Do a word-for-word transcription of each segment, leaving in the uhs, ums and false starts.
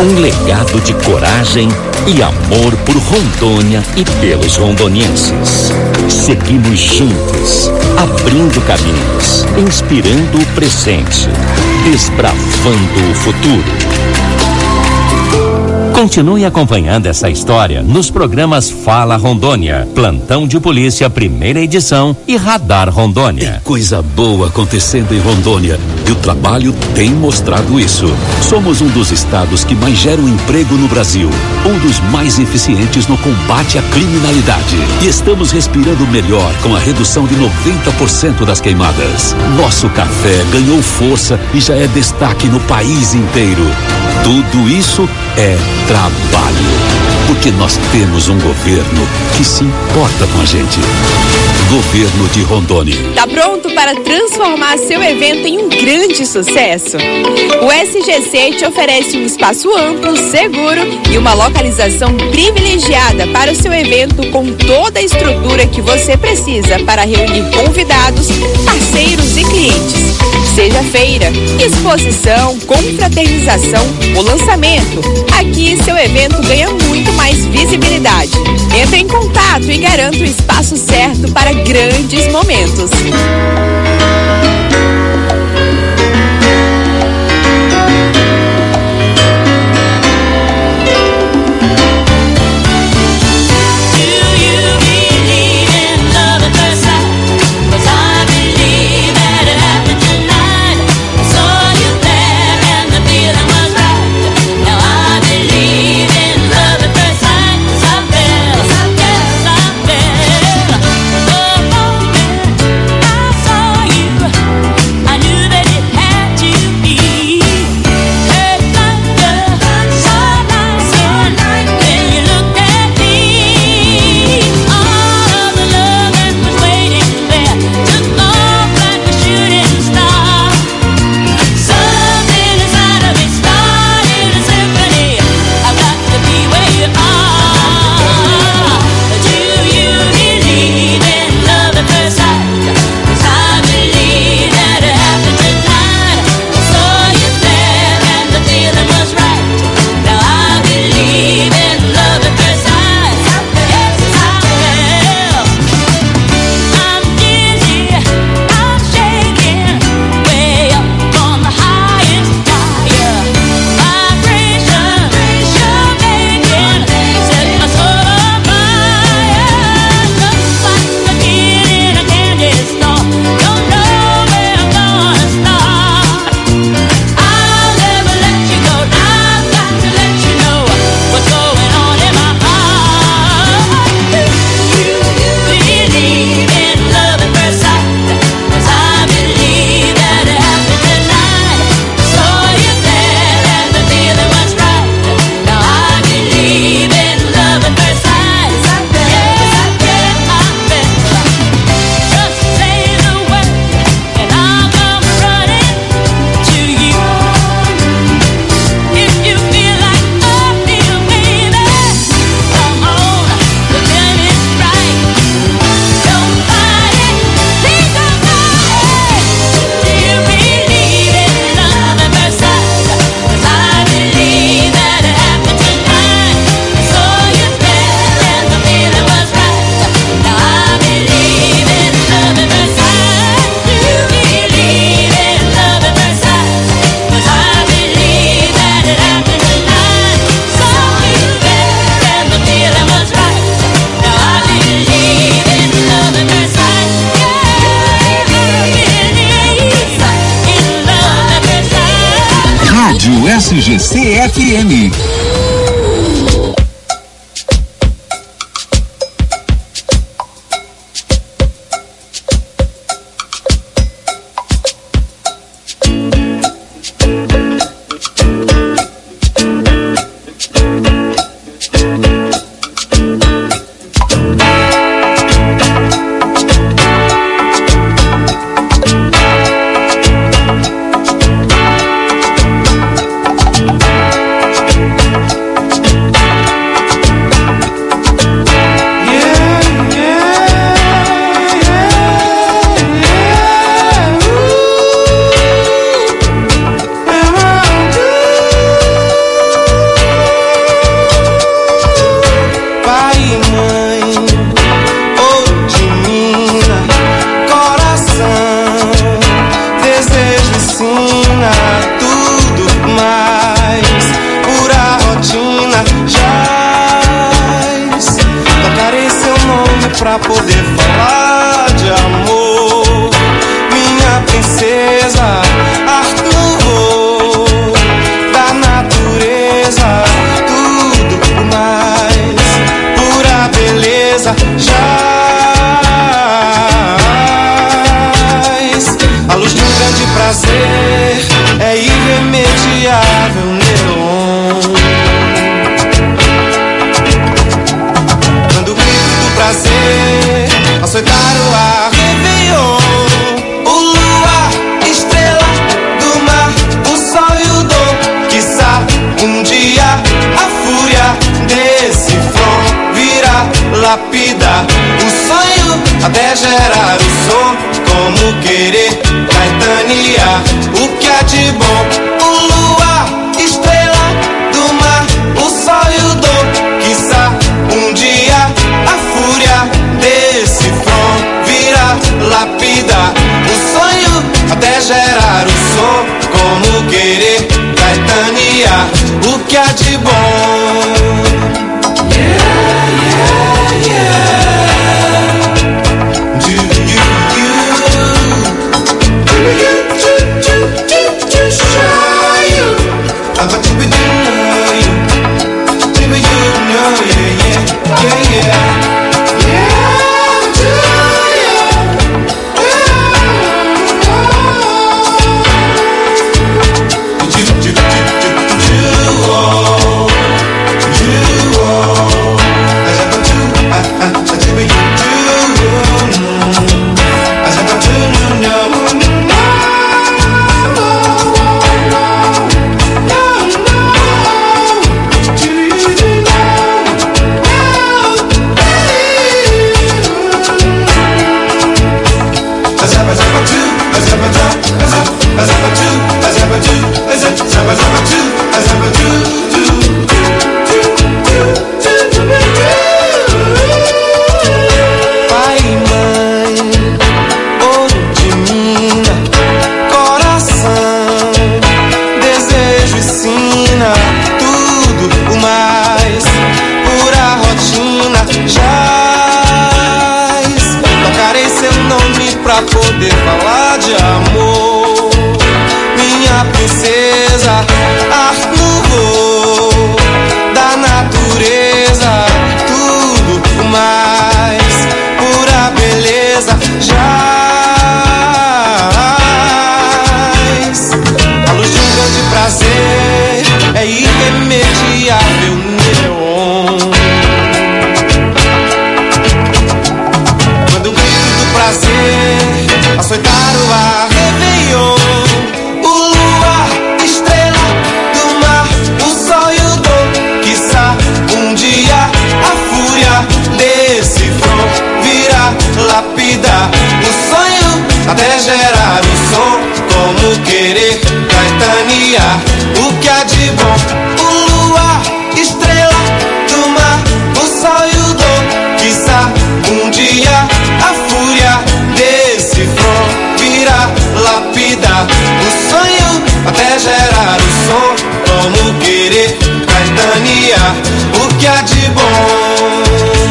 Um legado de coragem e amor por Rondônia e pelos rondonienses. Seguimos juntos, abrindo caminhos, inspirando o presente, desbravando o futuro. Continue acompanhando essa história nos programas Fala Rondônia, Plantão de Polícia, primeira edição e Radar Rondônia. Tem coisa boa acontecendo em Rondônia e o trabalho tem mostrado isso. Somos um dos estados que mais geram emprego no Brasil, um dos mais eficientes no combate à criminalidade. E estamos respirando melhor com a redução de noventa por cento das queimadas. Nosso café ganhou força e já é destaque no país inteiro. Tudo isso é trabalho, porque nós temos um governo que se importa com a gente. Governo de Rondônia. Tá pronto para transformar seu evento em um grande sucesso? O S G C te oferece um espaço amplo, seguro e uma localização privilegiada para o seu evento, com toda a estrutura que você precisa para reunir convidados, parceiros e clientes. Seja feira, exposição, confraternização ou lançamento, aqui seu evento ganha muito mais visibilidade. Entre em contato e garanta o espaço certo para grandes momentos. S G C F M. pra poder falar de amor. Minha princesa, ar no da natureza, tudo mais, pura beleza, jaz. A luz de um grande prazer é irremediável, neon. Quando o grito do prazer açoitar o ar, Réveillon, o luar, estrela do mar, o sol e o dom, quiçá um dia a fúria desse front virá lapidar o sonho até gerar o som, como querer caetanear o que há de bom. O luar, estrela do mar, o sol e o dom, quiçá um dia a fúria desse front virá lapidar o sonho até gerar o som, como querer caetanear o que há de bom. Yeah, yeah, yeah. Do you, you, do you, do, do, do, do, show you? I'm a do you know you? Do you know, yeah, yeah, yeah, yeah. Yeah, do you? Do, do, do, do, do, oh, do, oh. I have a do, I, I, I do you do. I have a do, no, no, no, no, do you do pai e mãe, ouro de mina, coração, desejo e sina, tudo o mais, pura rotina, jaz. Tocarei seu nome pra poder falar de amor. Minha princesa, ar no voo da natureza, tudo mais, pura beleza, jaz. A luz de um grande prazer é irremediável, neon. Quando o grito do prazer açoitar o ar, Réveillon, o luar, estrela do mar, o sol e o dom, quiçá um dia a fúria desse front virá lapidar o sonho até gerar o som, como querer caetanear o que há de bom. O luar, estrela do mar, o sol e o dom, quiçá um dia a fúria desse front virá lapidar o sonho até gerar o som, como querer caetanear o que há de bom.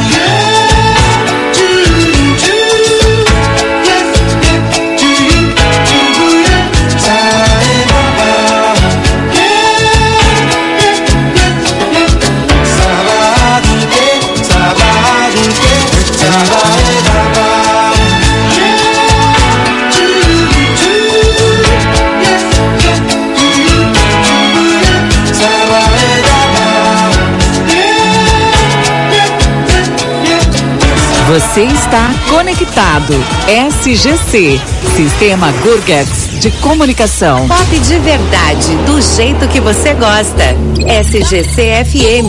Você está conectado. S G C, Sistema Gurgats de Comunicação. Pop de verdade, do jeito que você gosta. S G C F M.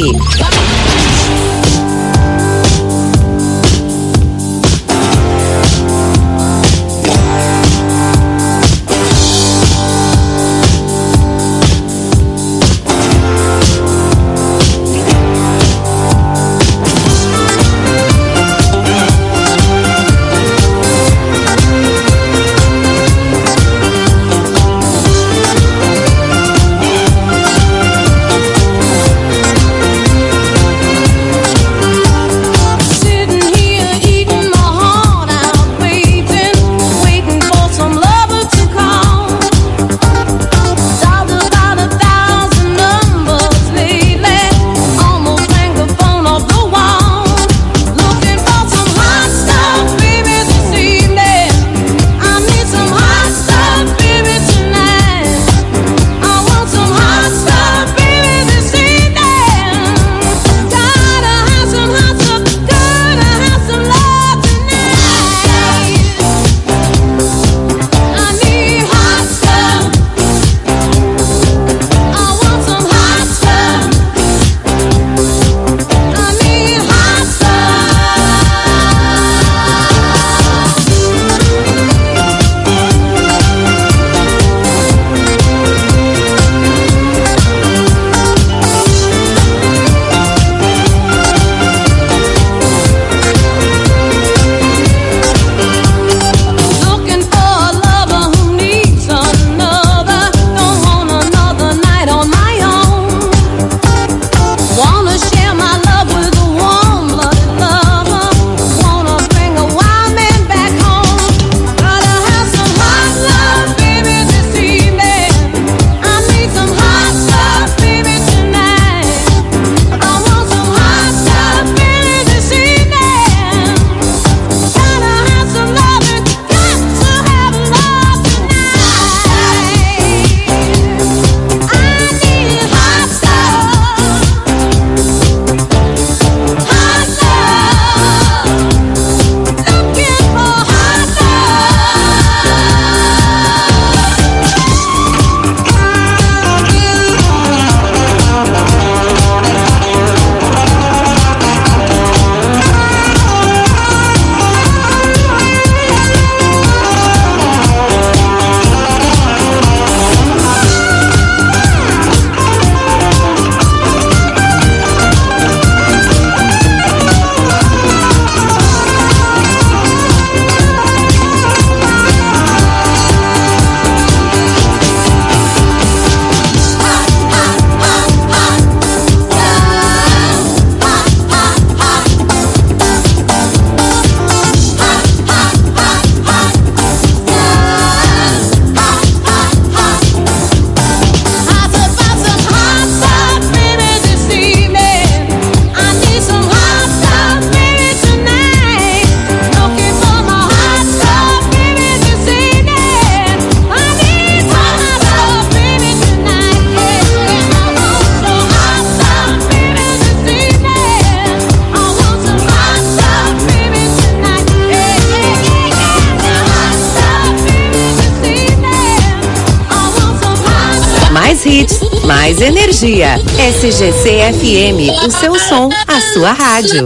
mais hits, mais energia. S G C F M, o seu som, a sua rádio.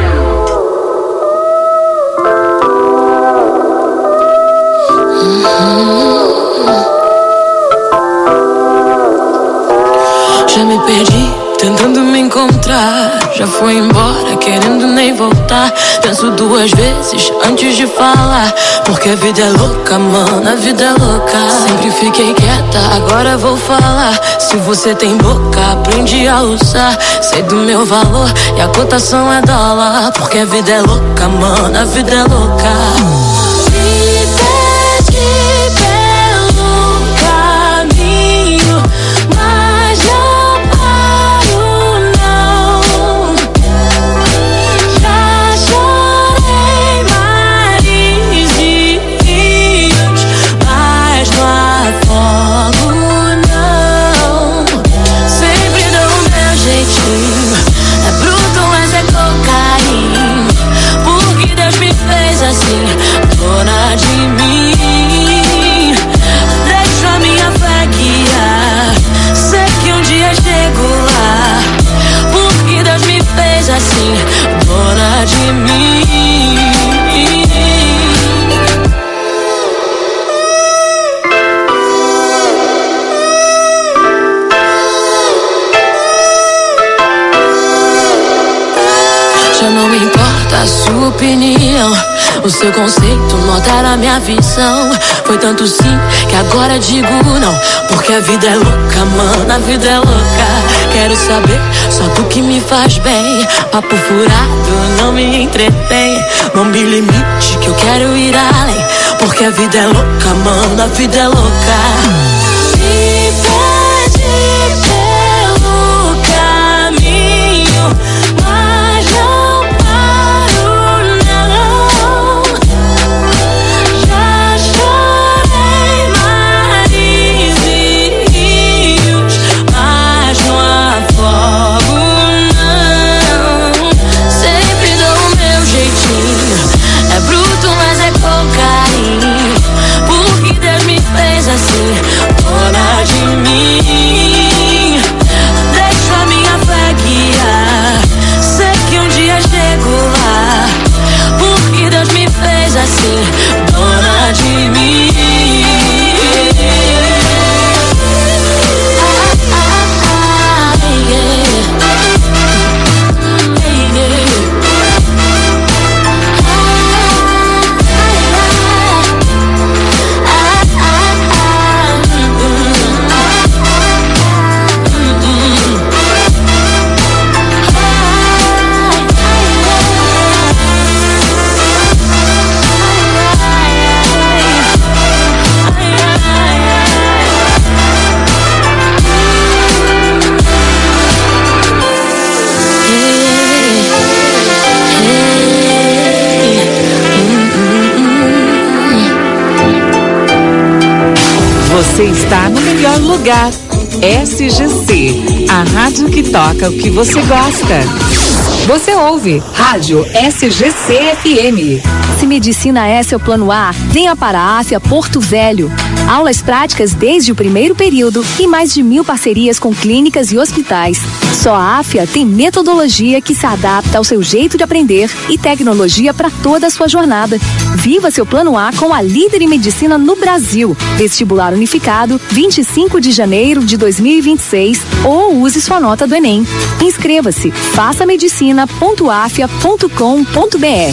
Já me perdi, tentando me encontrar. Já foi embora, querendo nem voltar. Penso duas vezes antes de falar, porque a vida é louca, mano, a vida é louca. Sempre fiquei quieta, agora vou falar. Se você tem boca, aprende a usar. Sei do meu valor e a cotação é dólar, porque a vida é louca, mano, a vida é louca. Dona de mim, deixo a minha fé guiar. Sei que um dia chego lá, porque Deus me fez assim, dona de mim. Já não importa a sua opinião, o seu conceito, notar a minha visão. Foi tanto sim que agora digo não, porque a vida é louca, mano, a vida é louca. Quero saber só do que me faz bem. Papo furado não me entretém. Não me limite que eu quero ir além, porque a vida é louca, mano, a vida é louca. Me pede pelo caminho, mas não dona de mim, deixo a minha fé guiar. Sei que um dia chego lá, porque Deus me fez assim, dona de mim. Você está no melhor lugar. S G C, a rádio que toca o que você gosta. Você ouve Rádio S G C F M. Se Medicina é seu plano A, venha para a Afia Porto Velho. Aulas práticas desde o primeiro período e mais de mil parcerias com clínicas e hospitais. Só a Afia tem metodologia que se adapta ao seu jeito de aprender e tecnologia para toda a sua jornada. Viva seu plano A com a líder em medicina no Brasil. Vestibular unificado, vinte e cinco de janeiro de dois mil e vinte e seis, ou use sua nota do Enem. Inscreva-se, faça medicina ponto afia ponto com ponto br.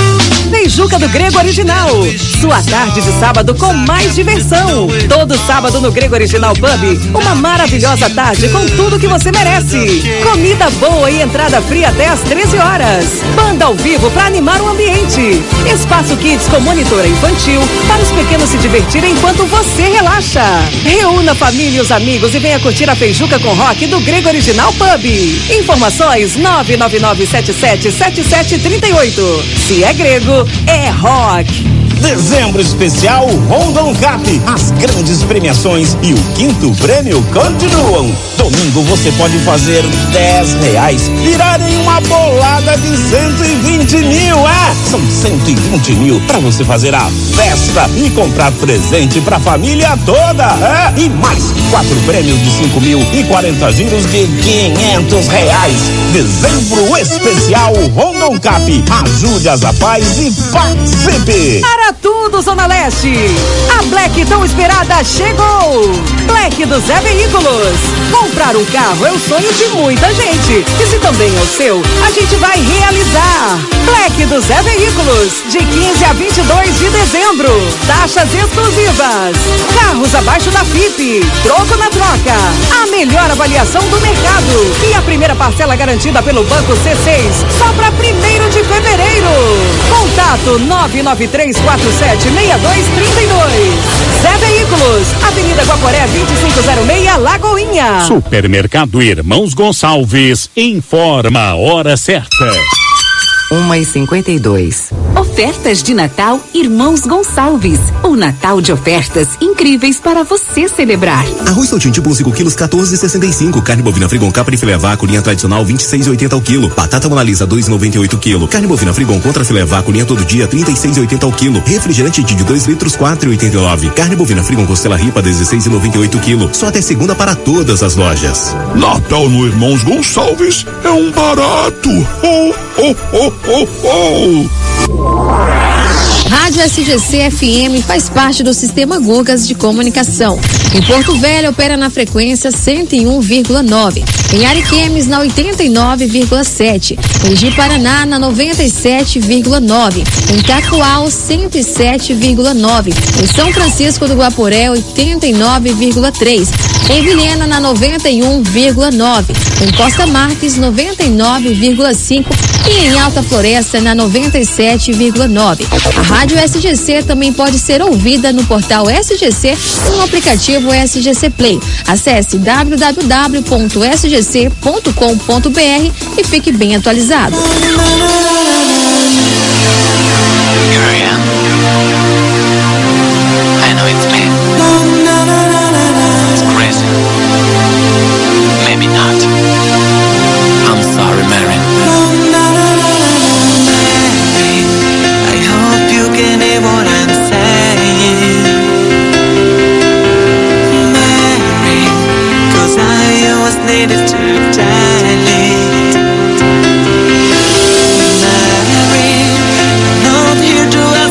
Feijuca do Grego Original, sua tarde de sábado com mais diversão. Todo sábado no Grego Original Pub, uma maravilhosa tarde com tudo que você merece. Comida boa e entrada fria até às treze horas. Banda ao vivo para animar o ambiente. Espaço Kids com monitora infantil para os pequenos se divertirem enquanto você relaxa. Reúna a família e os amigos e venha curtir a Feijuca com Rock do Grego Original Pub. Informações nove nove nove sete sete sete sete três oito. Se é grego, é rock. Dezembro especial Rondon Cap. As grandes premiações e o quinto prêmio continuam. domingo você pode fazer dez reais virar em uma bolada de cento e vinte mil. É, são cento e vinte mil pra você fazer a festa e comprar presente pra família toda. É, e mais quatro prêmios de cinco mil e quarenta giros de quinhentos reais. Dezembro especial Rondon Cap. Ajude as rapazes e participe. Para tudo, Zona Leste. A Black tão esperada chegou. Black do Zé Veículos. Comprar um carro é o sonho de muita gente. E se também é o seu, a gente vai realizar. Black do Zé Veículos. De quinze a vinte e dois de dezembro. Taxas exclusivas. Carros abaixo da F I P. Troco na troca. A melhor avaliação do mercado. E a primeira parcela garantida pelo Banco C seis. Só para primeiro de fevereiro. Contato nove nove três quatro sete seis dois três dois. Zé Veículos. Avenida Guaporé vinte e cinco zero seis, Lagoinha. Supermercado Irmãos Gonçalves informa a hora certa. uma e cinquenta e dois. Ofertas de Natal Irmãos Gonçalves. O Natal de ofertas incríveis para você celebrar. Arroz Saltinho tipo cinco quilos, quatorze e sessenta e cinco. Carne bovina Frigon Capri filé vácuo, linha tradicional, vinte e seis e oitenta ao quilo. Batata Mona Lisa, dois e noventa e oito quilo. Carne bovina Frigon contra filé vácuo, linha todo dia, trinta e seis e oitenta ao quilo. Refrigerante de dois litros, quatro e oitenta e nove. Carne bovina Frigon Costela Ripa, dezesseis e noventa e oito quilo. Só até segunda para todas as lojas. Natal no Irmãos Gonçalves é um barato. Oh, oh, oh, oh, oh. Rádio S G C F M faz parte do Sistema Gugas de Comunicação. Em Porto Velho opera na frequência cento e um vírgula nove. Em Ariquemes na oitenta e nove vírgula sete. Em Ji-Paraná na noventa e sete vírgula nove. Em Cacoal cento e sete vírgula nove. Em São Francisco do Guaporé oitenta e nove vírgula três. Em Vilhena na noventa e um vírgula nove. Em Costa Marques noventa e nove vírgula cinco. E em Alta Floresta na noventa e sete vírgula nove. A Rádio S G C também pode ser ouvida no portal S G C e no aplicativo S G C Play. Acesse w w w ponto s g c ponto com ponto b r e fique bem atualizado. Here I am. I know it's bad. It's crazy. Maybe not. I'm sorry, Mary. I hope you can hear what I'm saying, Mary, 'cause I always needed to dilate. Mary, not here to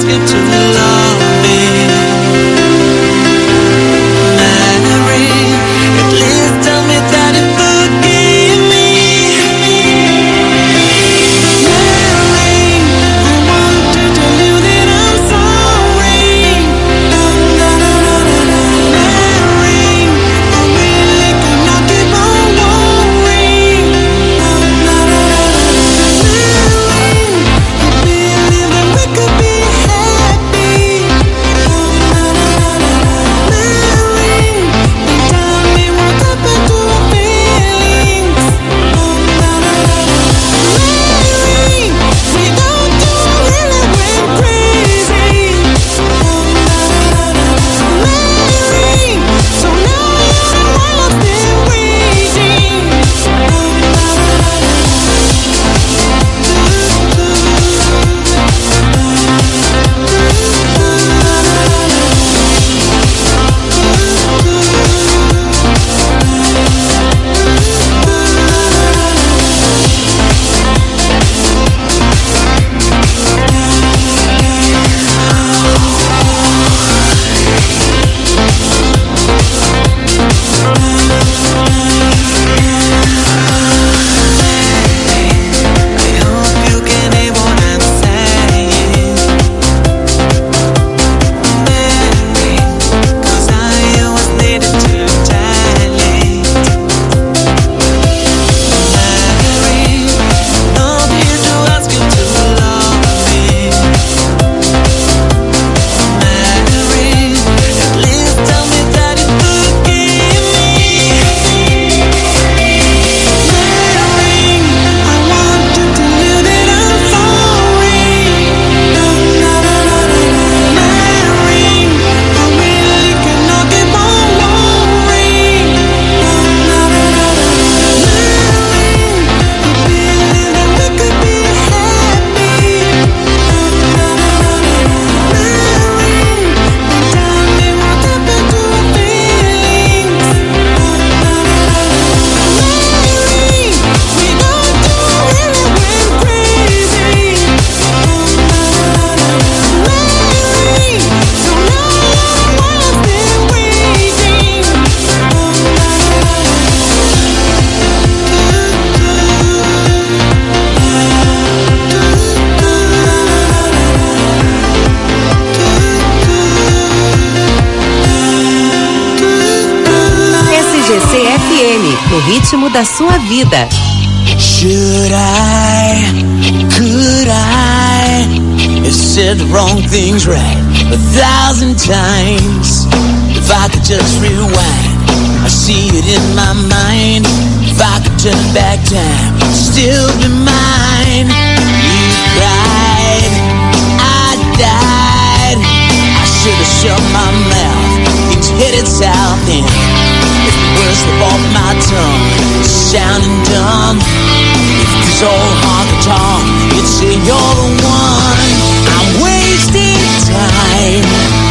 ritmo da sua vida. Should I, could I have said the wrong things right a thousand times? If I could just rewind, I see it in my mind. If I could turn back time, still be mine. You cried, I died. I should have shut my mouth. Things headed south then. If the words slip off my tongue, sounding dumb. If this old honky tonk, you'd say you're the one. I'm wasting time.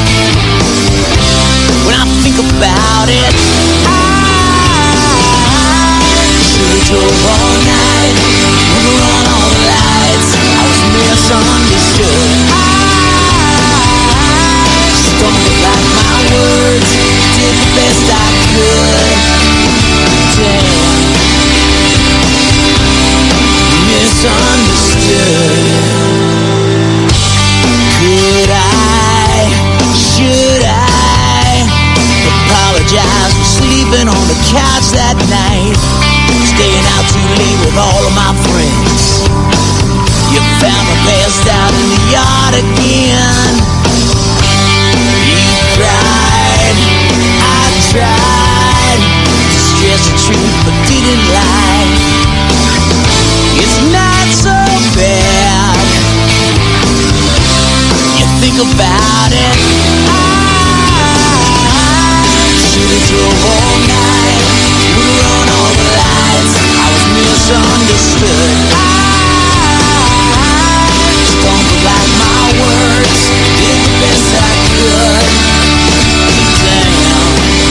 When I think about it, should've drove all night, run all the lights. I was misunderstood. I stumbled like my words, did the best I could. Damn, misunderstood. Could I, should I apologize for sleeping on the couch that night? Staying out too late with all of my friends. You found me passed out in the yard again. You cried, I tried to stress the truth but didn't lie. It's not so bad. You think about it. I should've drove all night, run all the lights. I was misunderstood. I stumbled like my words, did the best I could. Damn,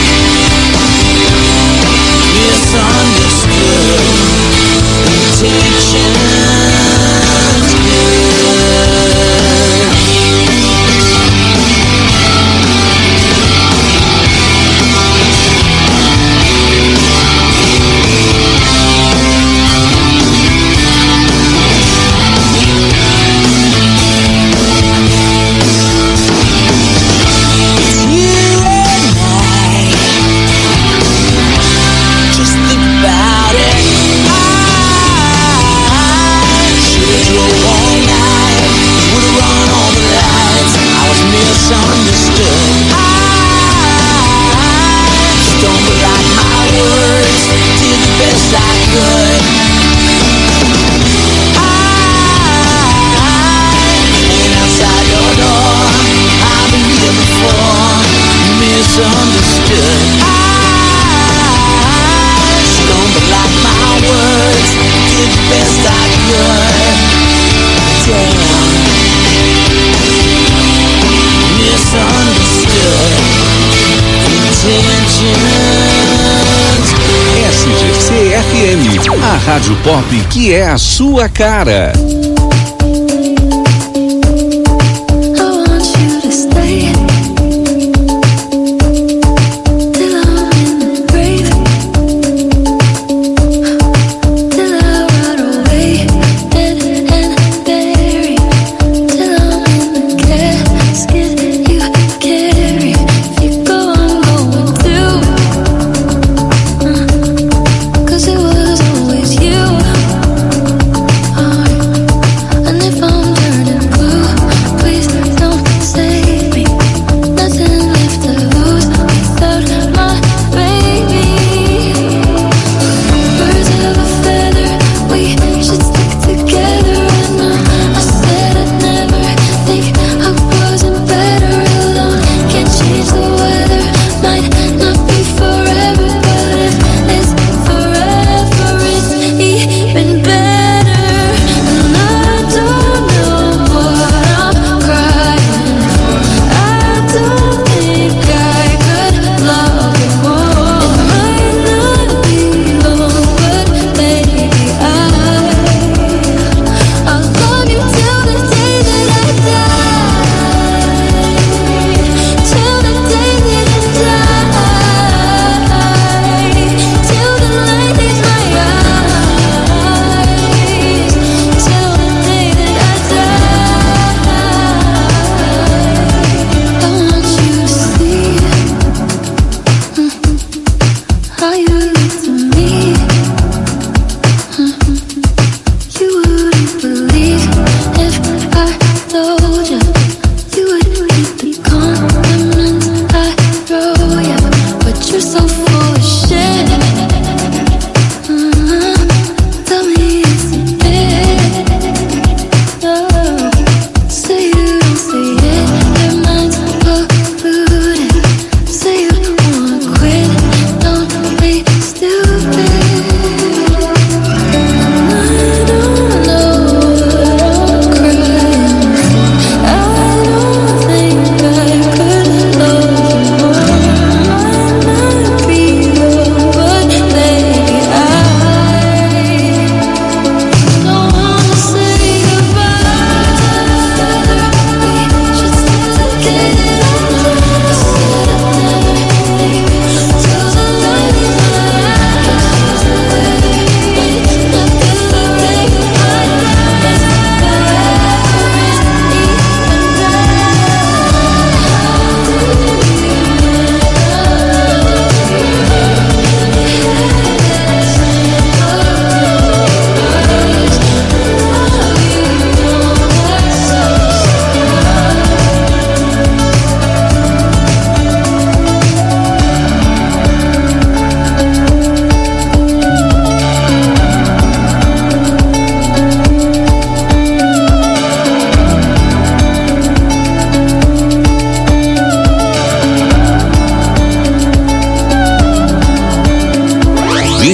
misunderstood. Intentions A Rádio Pop que é a sua cara. Cause it was always you.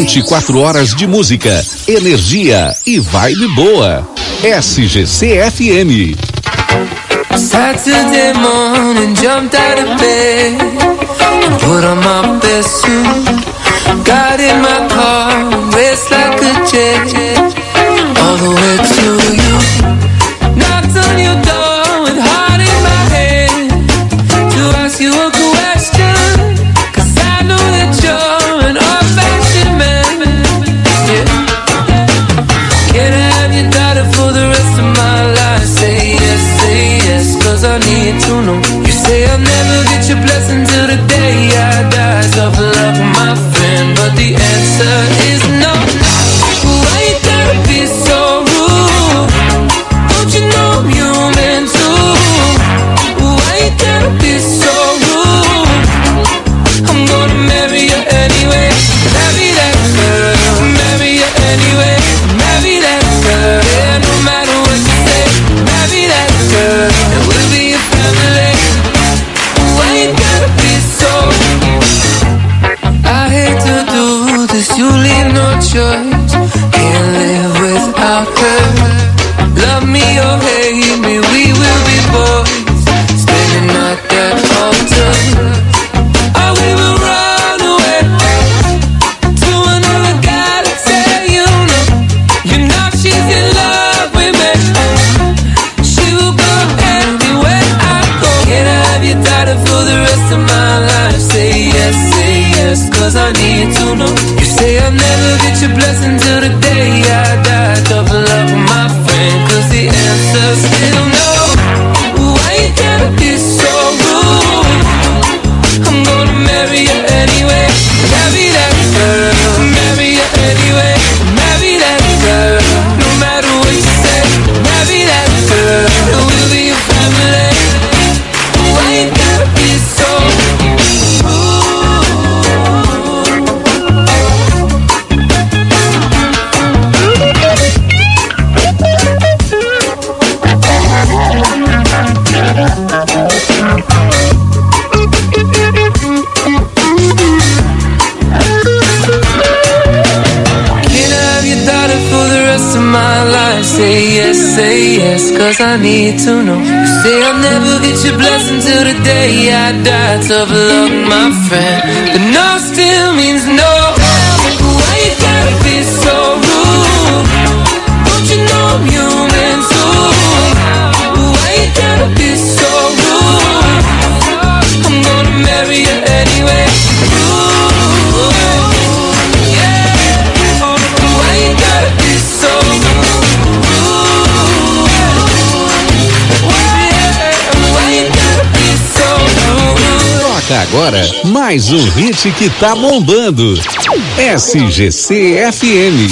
vinte e quatro horas de música, energia e vibe boa. S G C F M. Saturday morning, jumped out of bed and put on my best suit. Got in my car, raced like a jet, all the way to you. Knocked on your door with heart in my head to ask you a question, 'cause I know that you're an old-fashioned man. Yeah. Can I have your daughter for the rest of my life? Say yes, say yes, 'cause I need to know. You say I'll never get your blessing till the day I die. Tough love, my friend, but the answer is no. Why you gotta be so rude? Don't you know I'm human too? Why you gotta be so rude? I'm gonna marry you anyway. Marry that girl, marry you anyway. Marry that girl, yeah, no matter what you say. Marry that girl, and we'll be a family. Why you gotta be so? I hate to do this, you leave no choice. Can't live without her. Love me or hate me, we will be boys, standing at that altar. Or we will run away to another galaxy, you know. You know she's in love with me. She will go anywhere I go. Can I have your daughter for the rest of my life? Say yes, say yes, 'cause I need to know. You say I'll never get your blessing till the day I die. Tough love, my friend, 'cause the answer's still no. Why you gotta be so rude? I'm gonna marry you anyway. Marry that girl, marry you anyway. Marry that girl, no matter what you say. Marry that girl, and we'll be a family. Why you gotta be so say yes, say yes, 'cause I need to know. You say I'll never get your blessing till the day I die. Tough luck, my friend, but no still means no. Why you gotta be so rude? Don't you know I'm human too? Why you gotta be so rude? I'm gonna marry you anyway. Ooh, yeah. Oh, why you gotta be so rude? Agora, mais um hit que tá bombando. S G C F M.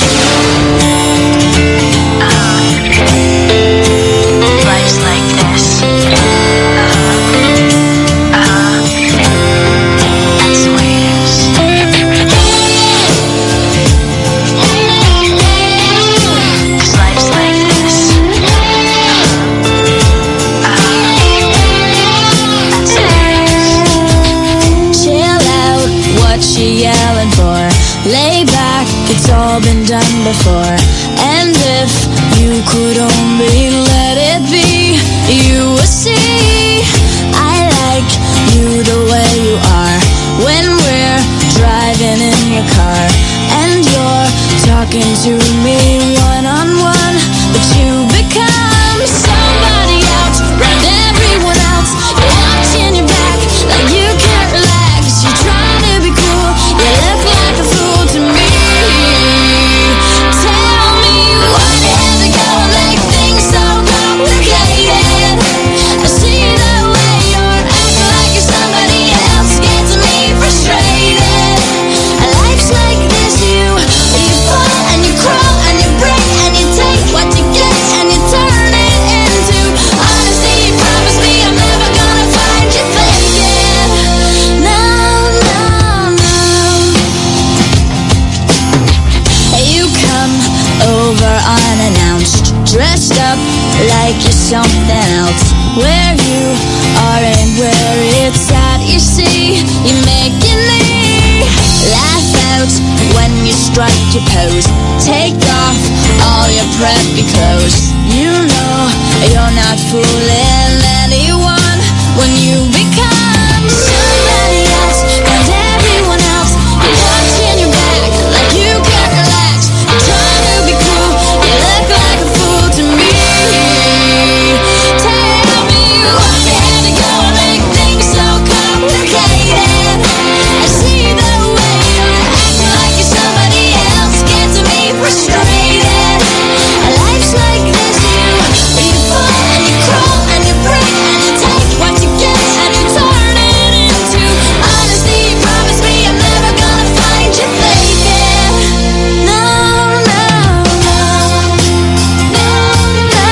It's all been done before. And if you could only let it be, you would see I like you the way you are. When we're driving in your car and you're talking to me one on one, but you become somebody else around everyone else. You're watching your back like you can't relax. You're trying to be cool, you look like a fool to me. Dressed up like you're something else. Where you are and where it's at, you see, you're making me laugh out when you strike your pose. Take off all your preppy clothes. You know you're not fooling anyone when you become somebody else and everyone else. You're watching your back like you can't relax. You're trying to be cool, you look like a fool to me. Tell me why you had to go and make things so complicated. I see the way you're acting like you're somebody else gets me frustrated. Life's like this, you, you fall and you crawl and you break and you take what you get and you turn it into honesty. You promise me I'm never gonna find you faking. No, no, no, no, no,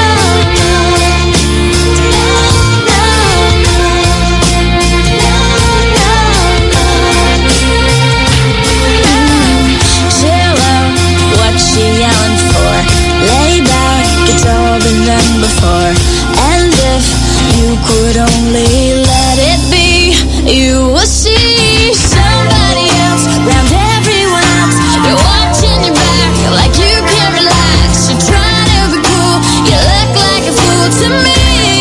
chill out, what you yelling for? Lay back, it's all been done before. And if you could only let it be, you will see somebody else round everyone else. You're watching your back like you can't relax. You're trying to be cool, you look like a fool to me.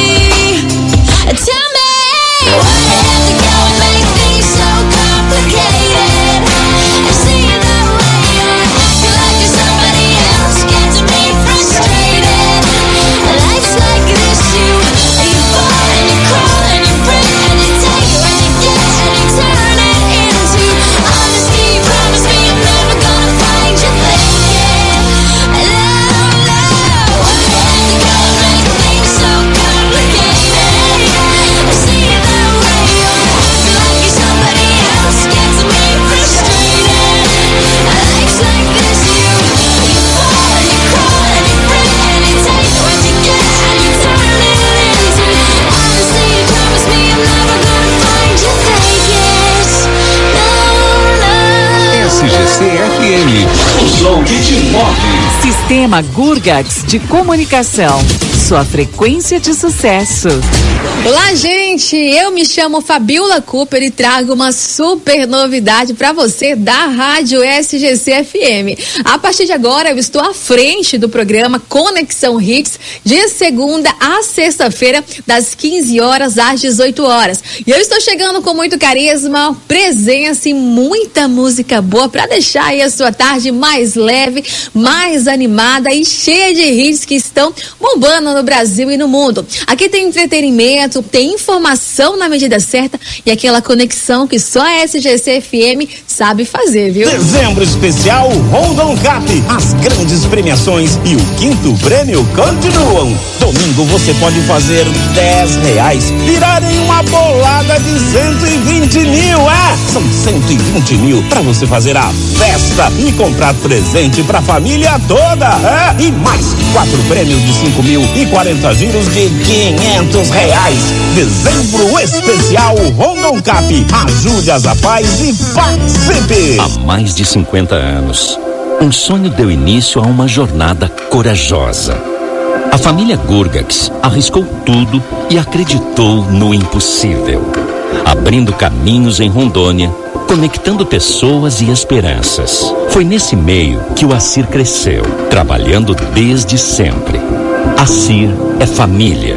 Tell me why you have to go and make things so complicated. I see the way you're acting like you're somebody else gets me frustrated. Life's like this, you, you fall and you crawl and you break and you take what you get and you turn it into honesty. You promise me I'm never gonna find you faking. No, no, why you have to go and make things so complicated? I see the way you're acting like you're somebody else gets me frustrated. Life's like this, you, you fall and you crawl and you break and you take what you get and you turn it into honesty. You promise me I'm never gonna find you faking. No, no. S G C F M, o som que te move. Sistema Gurgax de Comunicação. Sua frequência de sucesso. Olá, gente! Eu me chamo Fabiola Cooper e trago uma super novidade para você da Rádio S G C F M. A partir de agora, eu estou à frente do programa Conexão Hits, de segunda a sexta-feira, das quinze horas às dezoito horas. E eu estou chegando com muito carisma, presença e muita música boa para deixar aí a sua tarde mais leve, mais animada e cheia de hits que estão bombando no Brasil e no mundo. Aqui tem entretenimento, tem informação na medida certa e aquela conexão que só a S G C F M sabe fazer, viu? Dezembro especial Rondon Cap. As grandes premiações e o quinto prêmio continuam. Domingo você pode fazer dez reais virar em uma bolada de cento e vinte mil. É, são cento e vinte mil para você fazer a festa e comprar presente pra família toda. É, e mais quatro prêmios de cinco mil e quarenta giros de quinhentos reais. Dezembro especial Rondon Cap. Ajude as paz e participe. Há mais de cinquenta anos, um sonho deu início a uma jornada corajosa. A família Gurgax arriscou tudo e acreditou no impossível, abrindo caminhos em Rondônia, conectando pessoas e esperanças. Foi nesse meio que o Acir cresceu, trabalhando desde sempre. Acir é família.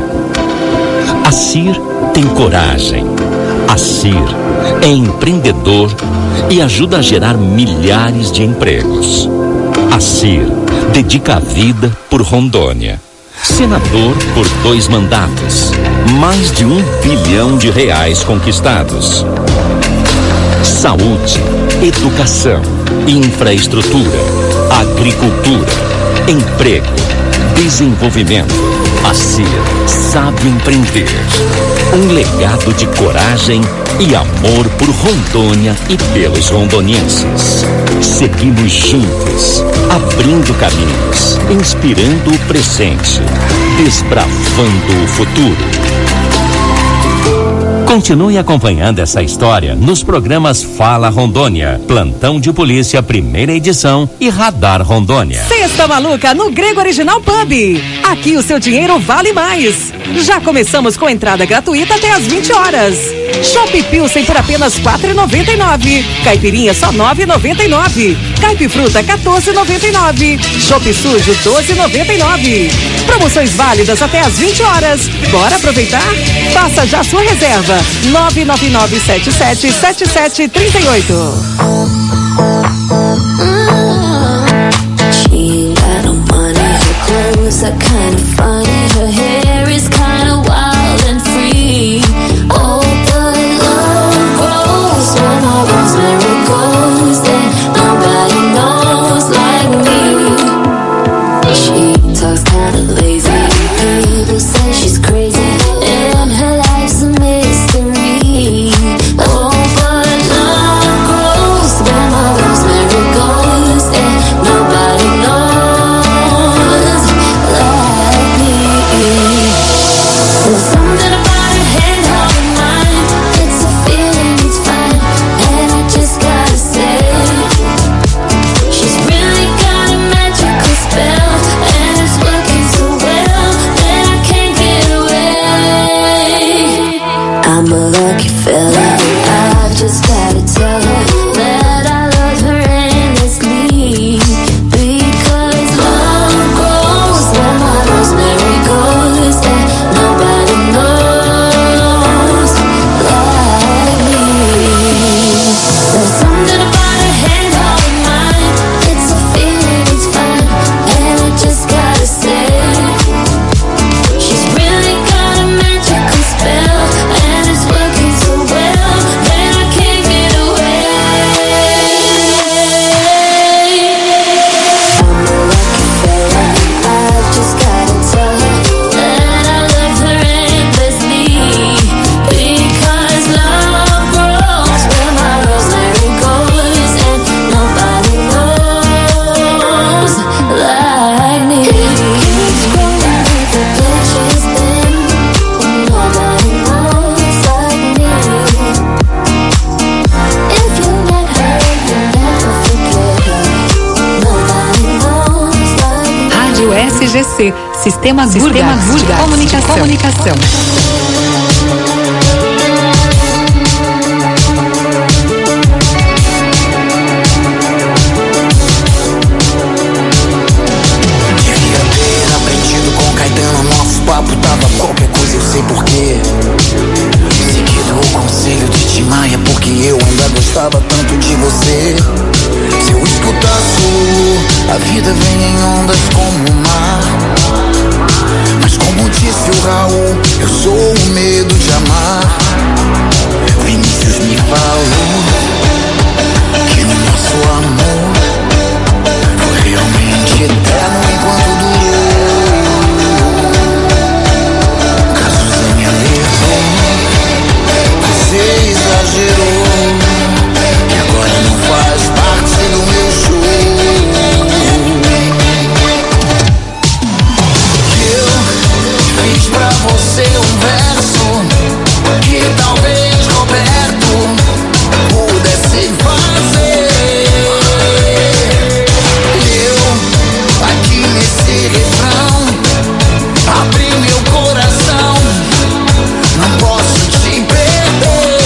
Acir tem coragem. Acir é empreendedor e ajuda a gerar milhares de empregos. Acir dedica a vida por Rondônia. Senador por dois mandatos. Mais de um bilhão de reais conquistados. Saúde, educação, infraestrutura, agricultura, emprego, desenvolvimento. Acir sabe empreender. Um legado de coragem e amor por Rondônia e pelos rondonienses. Seguimos juntos, abrindo caminhos, inspirando o presente, desbravando o futuro. Continue acompanhando essa história nos programas Fala Rondônia, Plantão de Polícia, primeira edição e Radar Rondônia. Sexta Maluca no Grego Original Pub. Aqui o seu dinheiro vale mais. Já começamos com entrada gratuita até às vinte horas. Chopp Pilsen por apenas quatro reais e noventa e nove centavos. Caipirinha só nove reais e noventa e nove centavos. Caipifruta quatorze reais e noventa e nove centavos. Chopp Sujo doze reais e noventa e nove centavos. Promoções válidas até às vinte horas. Bora aproveitar? Faça já sua reserva. nove nove nove sete sete sete sete três oito. She got no money, her clothes are kind of funny, her hair is kind of wild and free. Oh, but love grows where my rosemary goes, and nobody knows like me. She talks kind of lazy, people say she's crazy, and her life's a mystery. Oh, but love grows where my rosemary goes, and nobody knows like me. There's something about her hand holding mine, it's a feeling, it's fine, and I just gotta say, she's really got a magical spell, and it's working so well that I can't get away. I'm a lucky fella, I've just gotta tell her that I love her endlessly, because love grows where my rosemary goes, and nobody knows like me. There's something about her hand holding mine, it's a feeling, it's fine, and I just gotta say, she's really got a magical spell, and it's working so well that I can't get away. I'm a lucky fella, I've just gotta tell her that I love her endlessly, because love grows where my rosemary goes, and nobody knows like me. It's growing with the bushes then, nobody knows like me. If you let her, you'll never forget her. Nobody knows like me. Rádio S G C, Sistema Gurgas de Comunicação. Comunicação. Devia ter aprendido com Caetano, nosso papo tava qualquer coisa, eu sei porquê. Seguido o conselho de Tim Maia, porque eu ainda gostava tanto de você. Se eu escutasse, a vida vem em ondas como o mar. Mas como disse o Raul, eu sou o medo de amar. Vinícius me falou que o nosso amor foi realmente eterno enquanto durou. Cazuza me alertou, você exagerou, que agora não faz parte do meu show. Eu fiz pra você um verso que talvez Roberto pudesse fazer. Eu, aqui nesse refrão, abri meu coração, não posso te perder.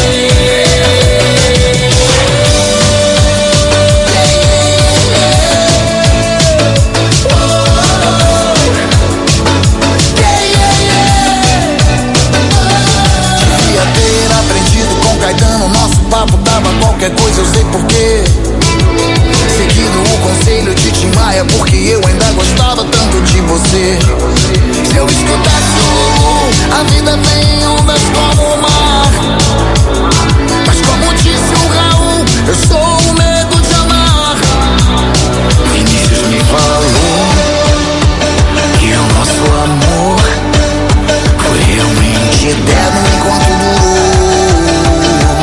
Devia ter aprendido com Caetano, nosso papo dava qualquer coisa, eu sei porquê. Seguido o conselho de Tim Maia, porque eu ainda gostava tanto de você. Se eu escutasse o a vida vem em ondas como o mar. Mas como disse o Raul, eu sou o medo de amar. Vinícius me falou que o nosso amor foi realmente eterno enquanto durou.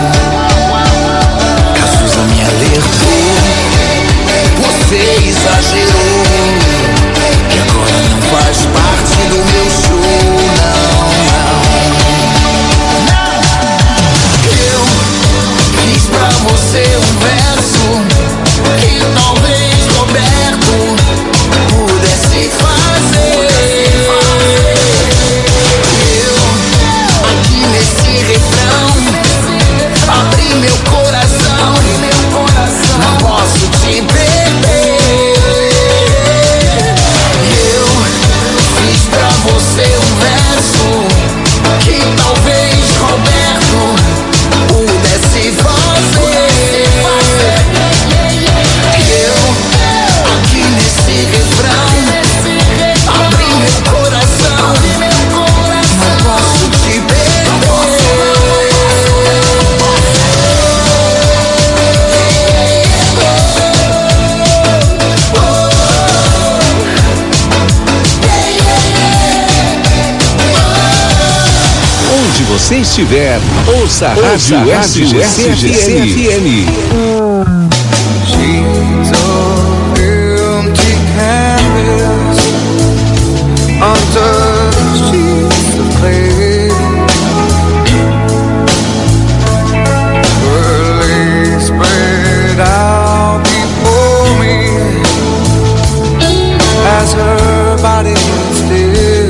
Cazuza me alertou, você exagerou, que agora não faz parte do meu show, não, não. se fazer. Eu, aqui nesse refrão, abri meu coração, não posso te perder. Eu fiz pra você um verso que talvez Roberto pudesse fazer. Eu, aqui nesse refrão, abri meu coração, não posso te perder. Onde você estiver, ouça a Rádio S G C F M. She's a empty canvas under sheets of clay. Her legs spread out before me as her body is still.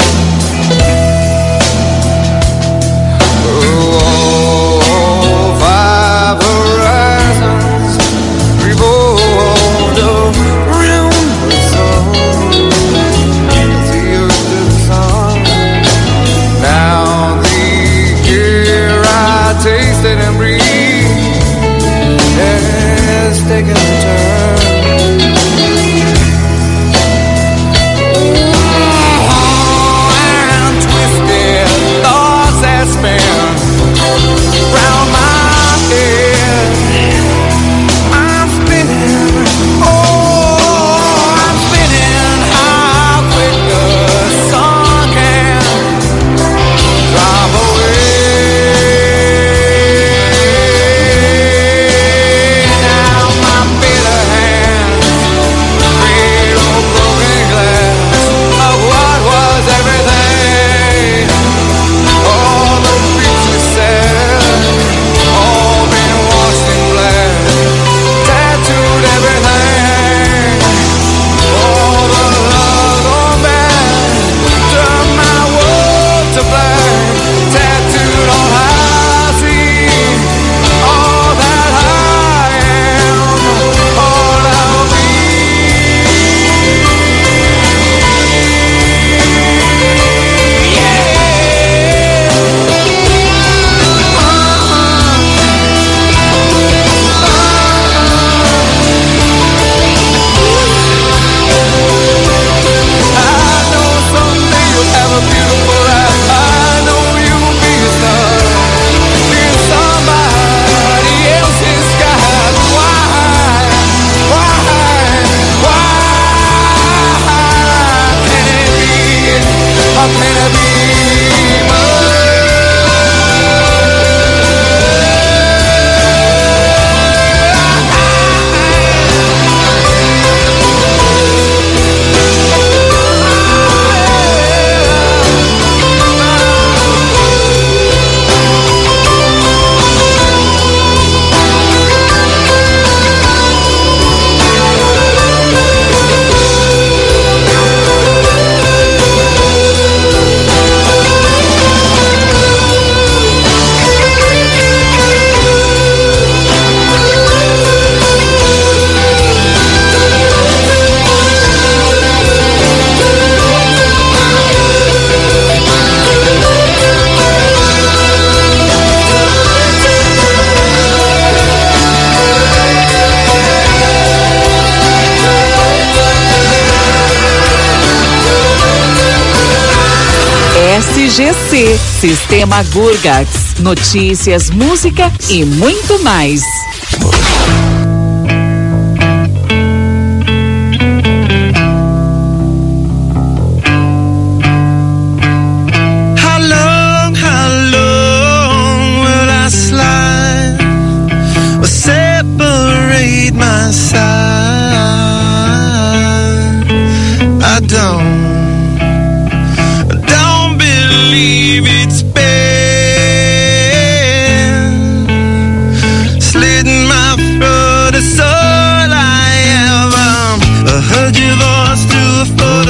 And breathe has taken a turn. Oh, and twisted thoughts that spin round my head. I'm spinning, oh, I'm spinning how quick the sun can drive away. S G C, Sistema Gurgax, notícias, música e muito mais. How long, how long will I slide or separate my side? I don't believe it's been slitting my throat. That's all I am. I heard your voice through the phone.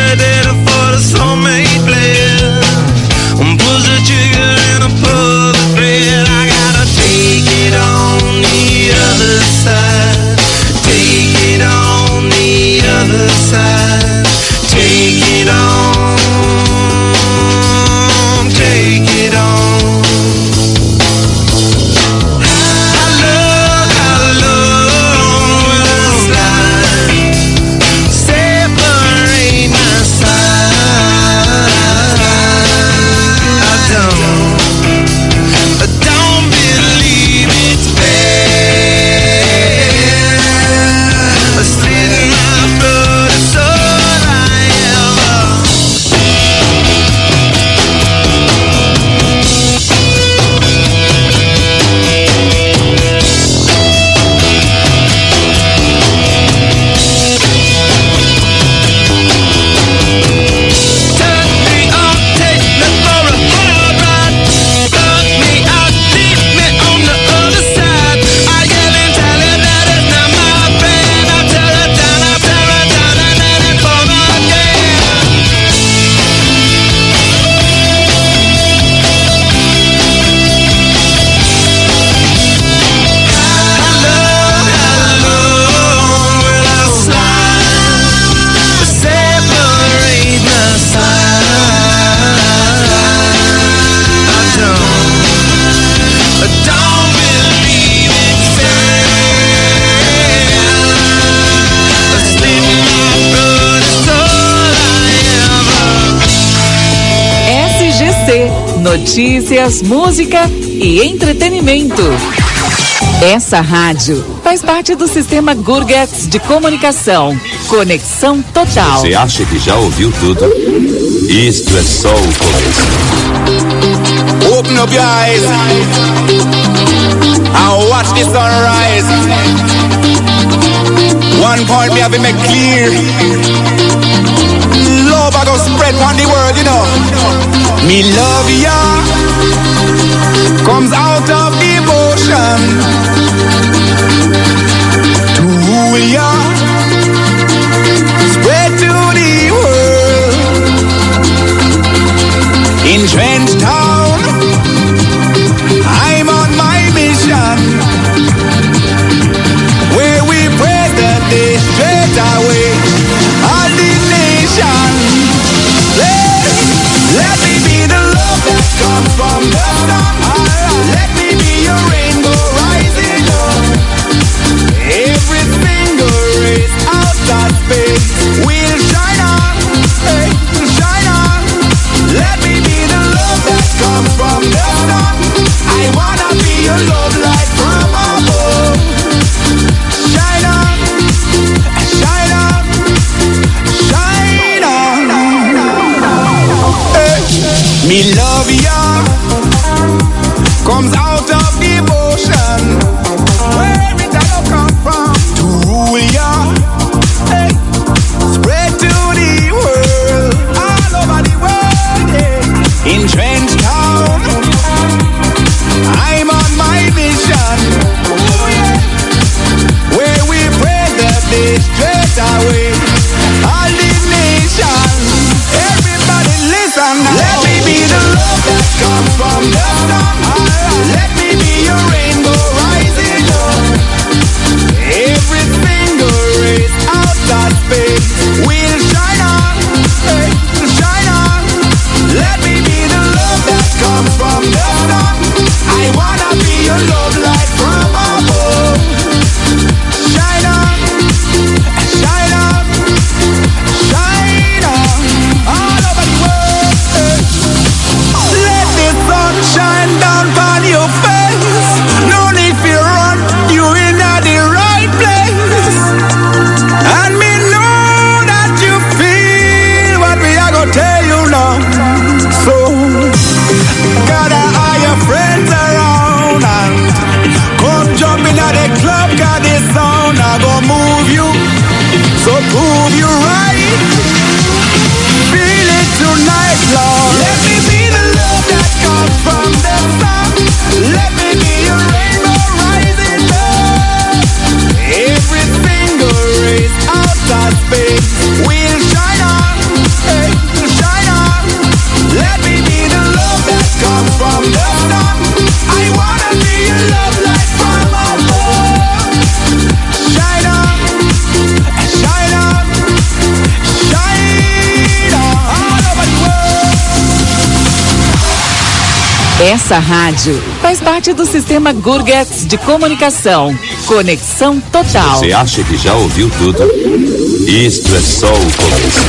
data for the soulmate plan. Push the trigger and I pull the thread. I gotta take it on the other side. Take it on the other side. Take it on. Take it on. Notícias, música e entretenimento. Essa rádio faz parte do sistema Gurgats de comunicação. Conexão total. Você acha que já ouviu tudo? Isto é só o começo. Open up your eyes and watch the sunrise. One point me have to make clear. Love I go spread on the world, you know. Me love ya comes out of devotion to rule ya, spread to the world. In Trench Town, I'm on my mission, where we pray that they straight away all the nation. Let, let me be the love that comes from the sun. Let me be your rainbow rising up. Every single race out that space will shine on, hey, shine on. Let me be the love that comes from the sun. I wanna be your love light from above. Shine on, shine on, shine on. Hey. Me love ya comes out of devotion. Where it all come from? To rule ya, hey. Spread to the world, all over the world, yeah. In Trench Town, I'm on my mission, oh, yeah. Where we pray that they straight away all the nation. Everybody listen now. Let me be the Essa rádio faz parte do sistema Gurgats de comunicação. Conexão total. Você acha que já ouviu tudo? Isto é só o começo.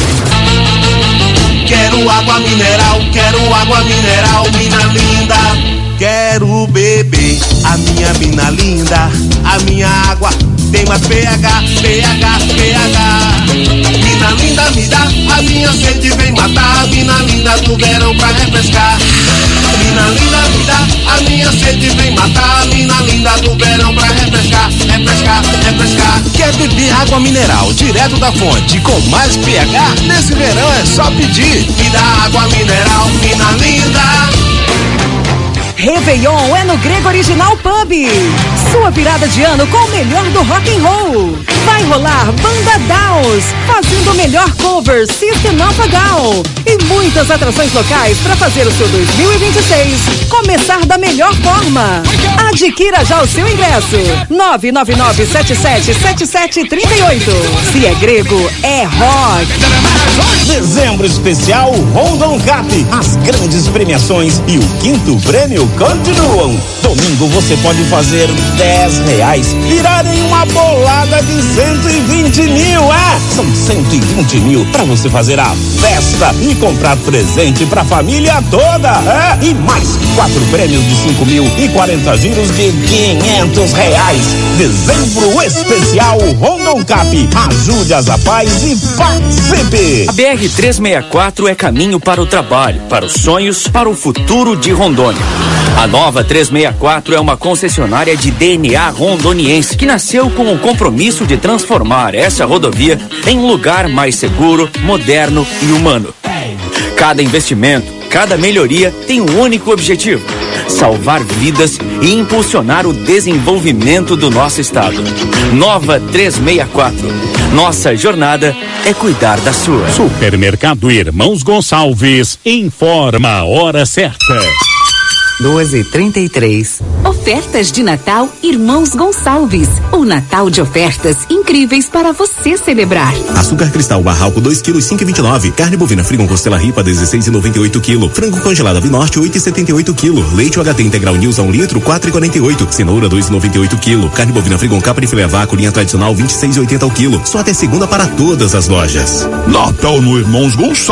Quero água mineral, quero água mineral, mina linda. Quero beber a minha mina linda. A minha água tem mais pH, pH, pH. Mina linda me dá, a minha sede vem matar. Mina linda do verão pra refrescar. Mina linda me dá, a minha sede vem matar. Mina linda do verão pra refrescar, refrescar, refrescar. Quer beber água mineral direto da fonte com mais pH? Nesse verão é só pedir. Me dá água mineral, mina linda. Réveillon é no Grego Original Pub. Sua virada de ano com o melhor do rock and roll. Vai rolar Banda Downs, fazendo o melhor cover System of a Down. E muitas atrações locais para fazer o seu dois mil e vinte e seis começar da melhor forma. Adquira já o seu ingresso. nove nove nove sete sete sete sete três oito. Se é grego, é rock. Dezembro especial Rondon Cap. As grandes premiações e o quinto prêmio continuam. Domingo você pode fazer dez reais virar em uma bolada de cento e vinte mil. É, são cento e vinte mil para você fazer a festa e comprar presente pra família toda. É, e mais quatro prêmios de cinco mil e quarenta giros de quinhentos reais. Dezembro especial Rondon Cap. Ajude as rapaz e participe. A B R trezentos e sessenta e quatro é caminho para o trabalho, para os sonhos, para o futuro de Rondônia. A nova trezentos e sessenta e quatro é uma concessionária de D N A rondoniense que nasceu com o compromisso de transformar essa rodovia em um lugar mais seguro, moderno e humano. Cada investimento, cada melhoria tem um único objetivo: salvar vidas e impulsionar o desenvolvimento do nosso estado. Nova trezentos e sessenta e quatro. Nossa jornada é cuidar da sua. Supermercado Irmãos Gonçalves informa a hora certa. doze e trinta e três. Ofertas de Natal Irmãos Gonçalves. O Natal de ofertas incríveis para você celebrar. Açúcar cristal Barralco dois quilos cinco e vinte e nove. Carne bovina Frigon Costela Ripa dezesseis e noventa e oito quilo. Frango congelado Avinorte oito e setenta e oito quilo. Leite U H T Integral News um litro quatro e quarenta e oito. Cenoura dois e noventa e oito quilo. Carne bovina Frigon Capa de filé vácuo linha tradicional vinte e seis e oitenta ao quilo. Só até segunda para todas as lojas. Natal no Irmãos Gonçalves.